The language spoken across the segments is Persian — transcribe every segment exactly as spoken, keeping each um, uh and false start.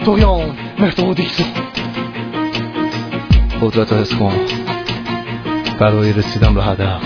دوریان متودیکس. قدرت رو حس کن برای رسیدن به هدف.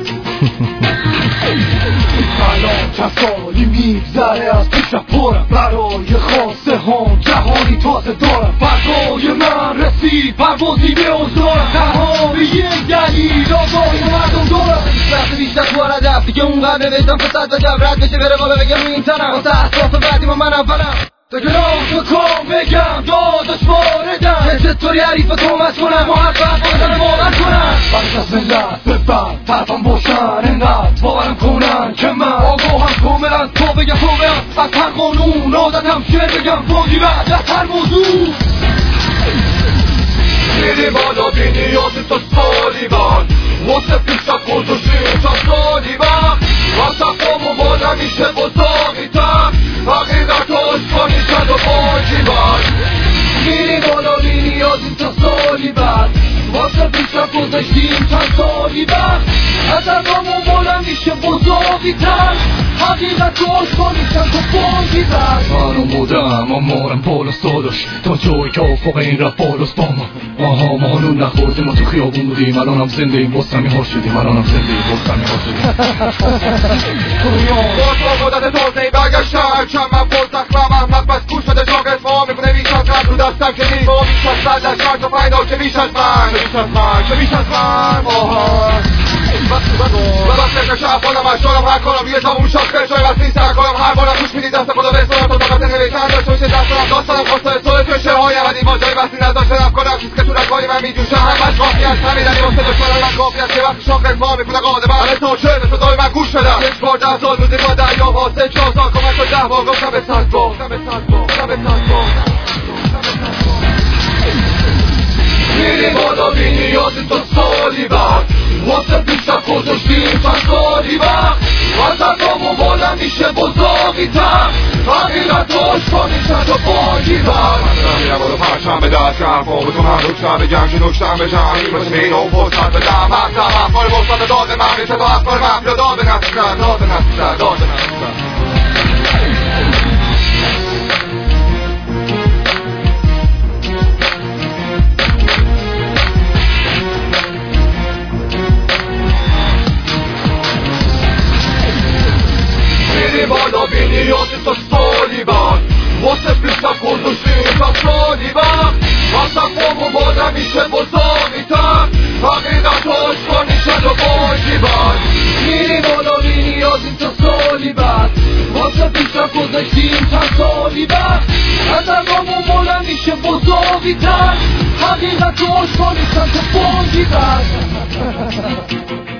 الان چند سالی میگذره از پیشرفت پرم، برای خاصه هم جهانی تازه دارم. فردای من رسید پروازی به اوزارم، تنها به یک دلیل آگاهی مردم دارم. وقتی بیشتر تو هدف دیگه اونقدر نوشتم که صد وجب رد بشه بره بالا بگم این تنم واسه احساس بعدی ما من اولم. تا گرام تو کام بگم داداش واردم، چه طوری حریف تومت کنم محبت بازم باور کنم. بعدش از ملت ببند طرفم باشن انقدر باورم کنن که من آگاهم کاملا تا بگم تا بگم از هر قانون عادتم شعر بگم فاجی بعد از هر موضوع. میری بالا بی نیاز تا سالی بعد واسه پیشت گذاشتیم تا سالی بعد و صفام و بالا میشه بزاقی تر حقیقت آشکانی شد و باجی بعد. میری بالا بی نیاز تا سالی بعد واسه پیشت گذاشتیم تا سالی بعد از صفام و بالا میشه بزاقی تر حقیقت آشکانی شد و باجی بعد. منو مودم امارم بالاست داداش تا جایی که افق این رفت بالاست با ما. آها ما هنون نخوردیم ما تو خیابون بودیم الانم زنده ایم باز همی هار شدیم الانم زنده ایم باز همی هار شدیم. باز با قدرت تازهی برگشتم چند من باز زخمم احمد بس کور شده شاگرد ما میکنه بیش از من رو دستم که نیست با بیش از صد از شرط و پیدا که بیش از من که بیش از من که بیش از من. آها و بس نکشه افعالم اشارم هر کنم یه تموم شاخر شای وسیع سر کنم هر بارم خوش میدید دست خدا بسرم تا طاقت نویتن داشته باشه دستانم داستانم خواستای سوله توی شعرهای ابدی با جای بستی نداشته رفت کنم چیز که تو رگهای من میجوشه همش کافی است همیدنی واسه دشمنان من کافی است که وقتی شاخر ما میکنه قاده من همه تا شعر به صدای من گوش بدم. یک بار ده سال بودیم با دریاها سه چهار سال کمک شد ده بار گفتم به صد بار به صد بار. میری بالا بی نیازی تا سالی بعد واسه پیشت گذاشتیم چند سالی بعد و صفام و بالا میشه بزاقی تر حقیقت آشکانی شد و باجی بعد. من میرم بالا پرچم به دست که حرفا به تو هم نکتم بگم که نکتم بشم این باشه مینه و فرصت بدم مفتم افکار فرصت داده من میشه تا افکار مفلا داده نسیزن داده نسیزن داده نسیزن. بالا بی نیازی تا سالی بعد واسه پیشت گذاشتیم تا سالی بعد و صفام و بالا میشه بزاقی تر حقیقت آشکانی شد و باجی بعد. میری بالا بی نیازی تا سالی بعد واسه پیشت گذاشتیم تا سالی بعد از صفام و بالا میشه بزاقی تر حقیقت آشکانی شد و باجی بعد.